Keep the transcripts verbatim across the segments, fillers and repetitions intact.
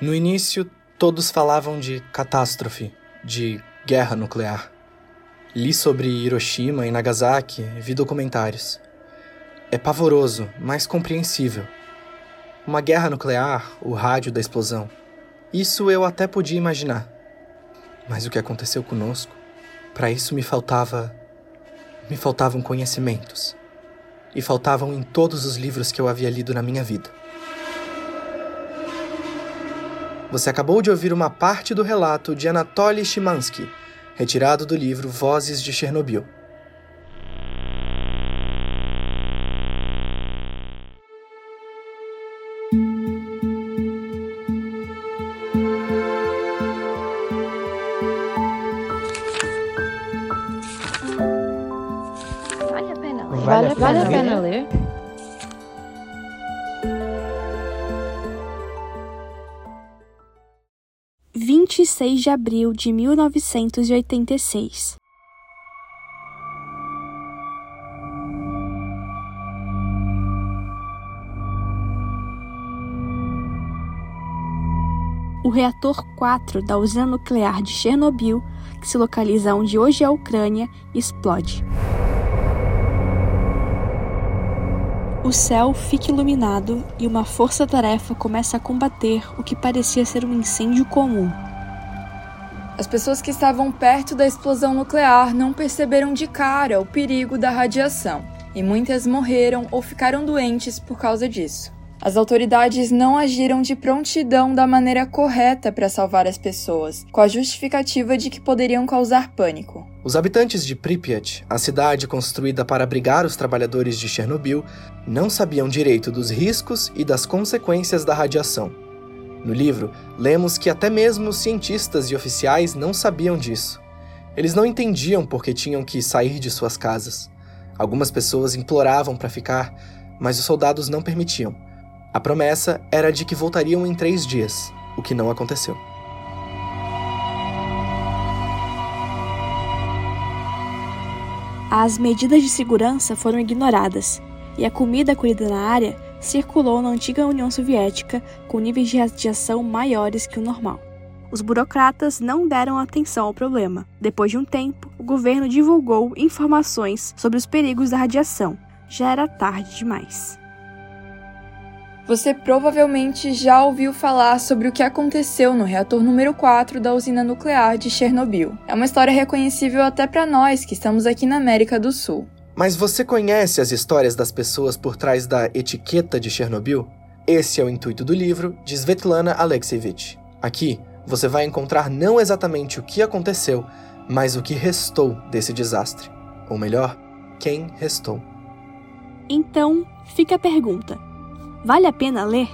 No início, todos falavam de catástrofe, de guerra nuclear. Li sobre Hiroshima e Nagasaki, vi documentários. É pavoroso, mas compreensível. Uma guerra nuclear, o rádio da explosão. Isso eu até podia imaginar. Mas o que aconteceu conosco, para isso me faltava... Me faltavam conhecimentos. E faltavam em todos os livros que eu havia lido na minha vida. Você acabou de ouvir uma parte do relato de Anatoly Shimansky, retirado do livro Vozes de Chernobyl. Vale a pena ler. Vale a pena, vale a pena ler. vinte e seis de abril de mil novecentos e oitenta e seis. O reator quatro da usina nuclear de Chernobyl, que se localiza onde hoje é a Ucrânia, explode. O céu fica iluminado e uma força-tarefa começa a combater o que parecia ser um incêndio comum. As pessoas que estavam perto da explosão nuclear não perceberam de cara o perigo da radiação, e muitas morreram ou ficaram doentes por causa disso. As autoridades não agiram de prontidão da maneira correta para salvar as pessoas, com a justificativa de que poderiam causar pânico. Os habitantes de Pripyat, a cidade construída para abrigar os trabalhadores de Chernobyl, não sabiam direito dos riscos e das consequências da radiação. No livro, lemos que até mesmo os cientistas e oficiais não sabiam disso. Eles não entendiam por que tinham que sair de suas casas. Algumas pessoas imploravam para ficar, mas os soldados não permitiam. A promessa era de que voltariam em três dias, o que não aconteceu. As medidas de segurança foram ignoradas, e a comida colhida na área circulou na antiga União Soviética com níveis de radiação maiores que o normal. Os burocratas não deram atenção ao problema. Depois de um tempo, o governo divulgou informações sobre os perigos da radiação. Já era tarde demais. Você provavelmente já ouviu falar sobre o que aconteceu no reator número quatro da usina nuclear de Chernobyl. É uma história reconhecível até para nós que estamos aqui na América do Sul. Mas você conhece as histórias das pessoas por trás da etiqueta de Chernobyl? Esse é o intuito do livro de Svetlana Alexievich. Aqui, você vai encontrar não exatamente o que aconteceu, mas o que restou desse desastre. Ou melhor, quem restou. Então, fica a pergunta. Vale a pena ler?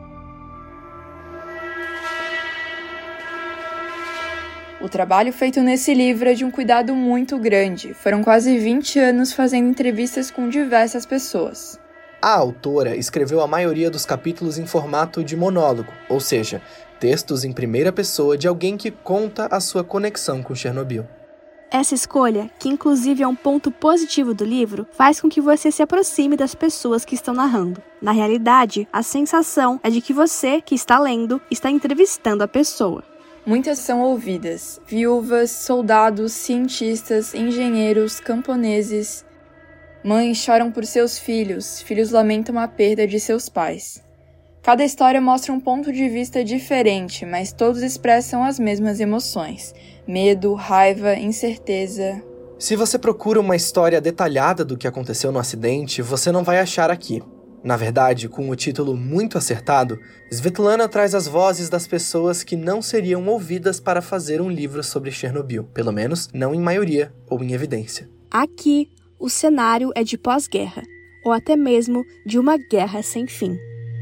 O trabalho feito nesse livro é de um cuidado muito grande. Foram quase vinte anos fazendo entrevistas com diversas pessoas. A autora escreveu a maioria dos capítulos em formato de monólogo, ou seja, textos em primeira pessoa de alguém que conta a sua conexão com Chernobyl. Essa escolha, que inclusive é um ponto positivo do livro, faz com que você se aproxime das pessoas que estão narrando. Na realidade, a sensação é de que você, que está lendo, está entrevistando a pessoa. Muitas são ouvidas: viúvas, soldados, cientistas, engenheiros, camponeses. Mães choram por seus filhos, filhos lamentam a perda de seus pais. Cada história mostra um ponto de vista diferente, mas todos expressam as mesmas emoções: medo, raiva, incerteza. Se você procura uma história detalhada do que aconteceu no acidente, você não vai achar aqui. Na verdade, com o título muito acertado, Svetlana traz as vozes das pessoas que não seriam ouvidas para fazer um livro sobre Chernobyl, pelo menos não em maioria ou em evidência. Aqui, o cenário é de pós-guerra, ou até mesmo de uma guerra sem fim.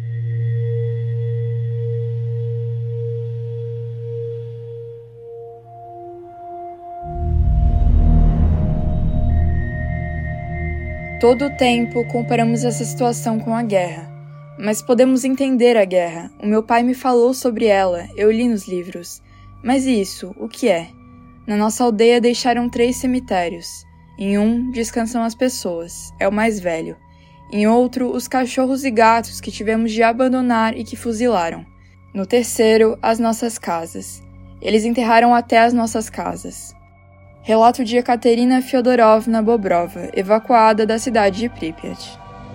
Todo o tempo comparamos essa situação com a guerra. Mas podemos entender a guerra. O meu pai me falou sobre ela, eu li nos livros. Mas e isso, o que é? Na nossa aldeia deixaram três cemitérios. Em um, descansam as pessoas, é o mais velho. Em outro, os cachorros e gatos que tivemos de abandonar e que fuzilaram. No terceiro, as nossas casas. Eles enterraram até as nossas casas. Relato de Ekaterina Fyodorovna Bobrova, evacuada da cidade de Pripyat.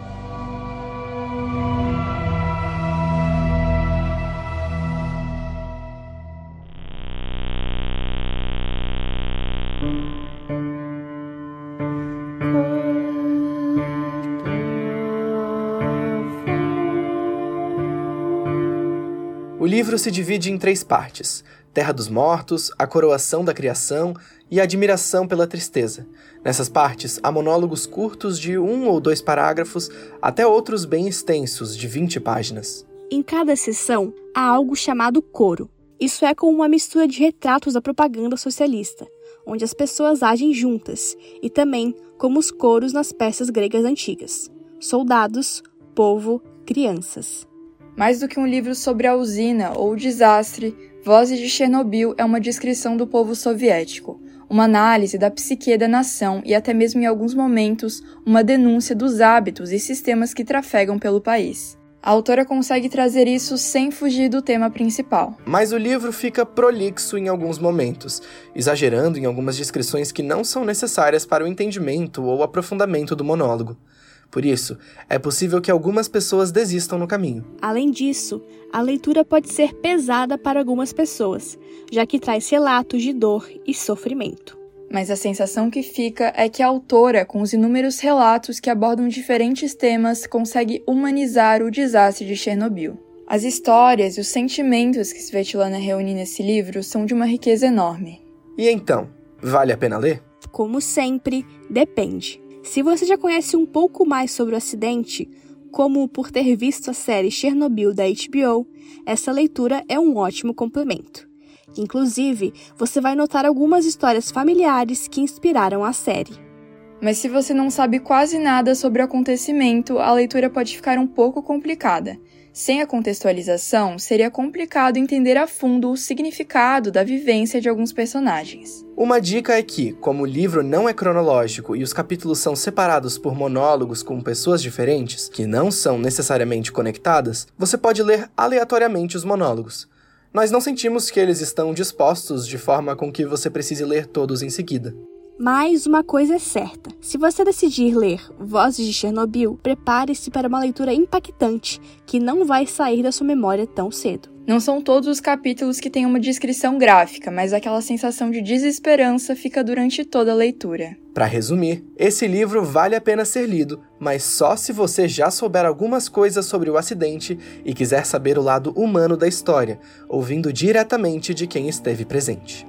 O livro se divide em três partes: Terra dos Mortos, a coroação da criação e a admiração pela tristeza. Nessas partes, há monólogos curtos de um ou dois parágrafos, até outros bem extensos, de vinte páginas. Em cada sessão, há algo chamado coro. Isso é como uma mistura de retratos da propaganda socialista, onde as pessoas agem juntas, e também como os coros nas peças gregas antigas: soldados, povo, crianças. Mais do que um livro sobre a usina ou o desastre, Vozes de Chernobyl é uma descrição do povo soviético, uma análise da psique da nação e até mesmo em alguns momentos uma denúncia dos hábitos e sistemas que trafegam pelo país. A autora consegue trazer isso sem fugir do tema principal. Mas o livro fica prolixo em alguns momentos, exagerando em algumas descrições que não são necessárias para o entendimento ou aprofundamento do monólogo. Por isso, é possível que algumas pessoas desistam no caminho. Além disso, a leitura pode ser pesada para algumas pessoas, já que traz relatos de dor e sofrimento. Mas a sensação que fica é que a autora, com os inúmeros relatos que abordam diferentes temas, consegue humanizar o desastre de Chernobyl. As histórias e os sentimentos que Svetlana reúne nesse livro são de uma riqueza enorme. E então, vale a pena ler? Como sempre, depende. Se você já conhece um pouco mais sobre o acidente, como por ter visto a série Chernobyl da H B O, essa leitura é um ótimo complemento. Inclusive, você vai notar algumas histórias familiares que inspiraram a série. Mas se você não sabe quase nada sobre o acontecimento, a leitura pode ficar um pouco complicada. Sem a contextualização, seria complicado entender a fundo o significado da vivência de alguns personagens. Uma dica é que, como o livro não é cronológico e os capítulos são separados por monólogos com pessoas diferentes, que não são necessariamente conectadas, você pode ler aleatoriamente os monólogos. Nós não sentimos que eles estão dispostos de forma com que você precise ler todos em seguida. Mas uma coisa é certa, se você decidir ler Vozes de Chernobyl, prepare-se para uma leitura impactante, que não vai sair da sua memória tão cedo. Não são todos os capítulos que têm uma descrição gráfica, mas aquela sensação de desesperança fica durante toda a leitura. Para resumir, esse livro vale a pena ser lido, mas só se você já souber algumas coisas sobre o acidente e quiser saber o lado humano da história, ouvindo diretamente de quem esteve presente.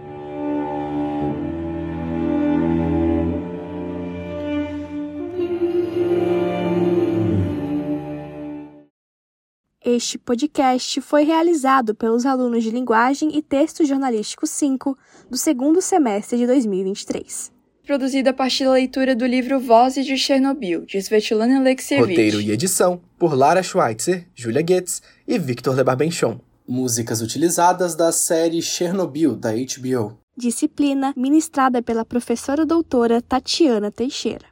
Este podcast foi realizado pelos alunos de Linguagem e Texto Jornalístico cinco do segundo semestre de dois mil e vinte e três. Produzido a partir da leitura do livro Vozes de Chernobyl, de Svetlana Alexievich. Roteiro e edição por Lara Schweitzer, Julia Goetz e Victor Lebarbenchon. Músicas utilizadas da série Chernobyl, da H B O. Disciplina ministrada pela professora doutora Tatiana Teixeira.